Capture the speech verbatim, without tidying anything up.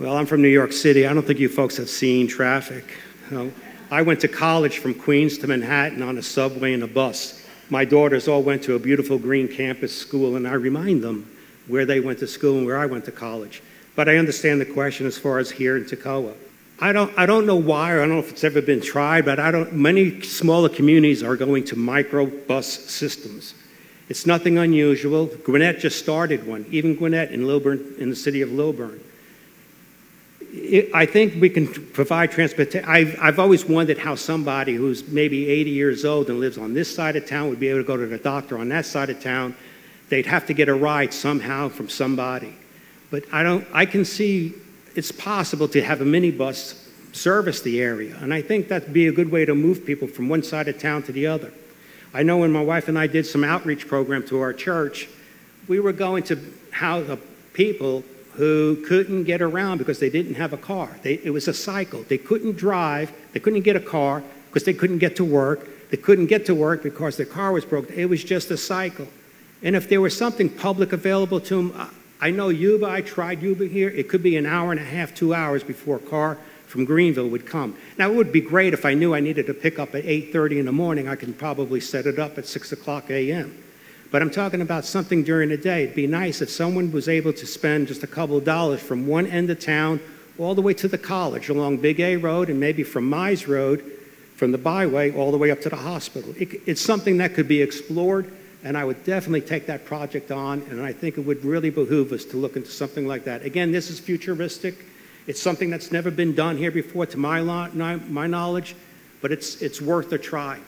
Well, I'm from New York City. I don't think you folks have seen traffic. You know, I went to college from Queens to Manhattan on a subway and a bus. My daughters all went to a beautiful green campus school, and I remind them where they went to school and where I went to college. But I understand the question as far as here in Toccoa. I don't, I don't know why, or I don't know if it's ever been tried, but I don't, many smaller communities are going to microbus systems. It's nothing unusual. Gwinnett just started one, even Gwinnett in Lilburn, in the city of Lilburn. It, I think we can provide transportation. I've, I've always wondered how somebody who's maybe eighty years old and lives on this side of town would be able to go to the doctor on that side of town. They'd have to get a ride somehow from somebody. But I don't, I can see it's possible to have a minibus service the area, and I think that'd be a good way to move people from one side of town to the other. I know when my wife and I did some outreach program to our church, we were going to house people who couldn't get around because they didn't have a car. They, it was a cycle. They couldn't drive, they couldn't get a car because they couldn't get to work, they couldn't get to work because their car was broke. It was just a cycle. And if there was something public available to them, I know Yuba, I tried Yuba here, it could be an hour and a half, two hours before a car from Greenville would come. Now, it would be great if I knew I needed to pick up at eight thirty in the morning. I can probably set it up at six o'clock a m But I'm talking about something during the day. It'd be nice if someone was able to spend just a couple of dollars from one end of town all the way to the college along Big A Road, and maybe from Mize Road, from the byway, all the way up to the hospital. It, it's something that could be explored, and I would definitely take that project on, and I think it would really behoove us to look into something like that. Again, this is futuristic. It's something that's never been done here before, to my, lo- my knowledge, but it's, it's worth a try.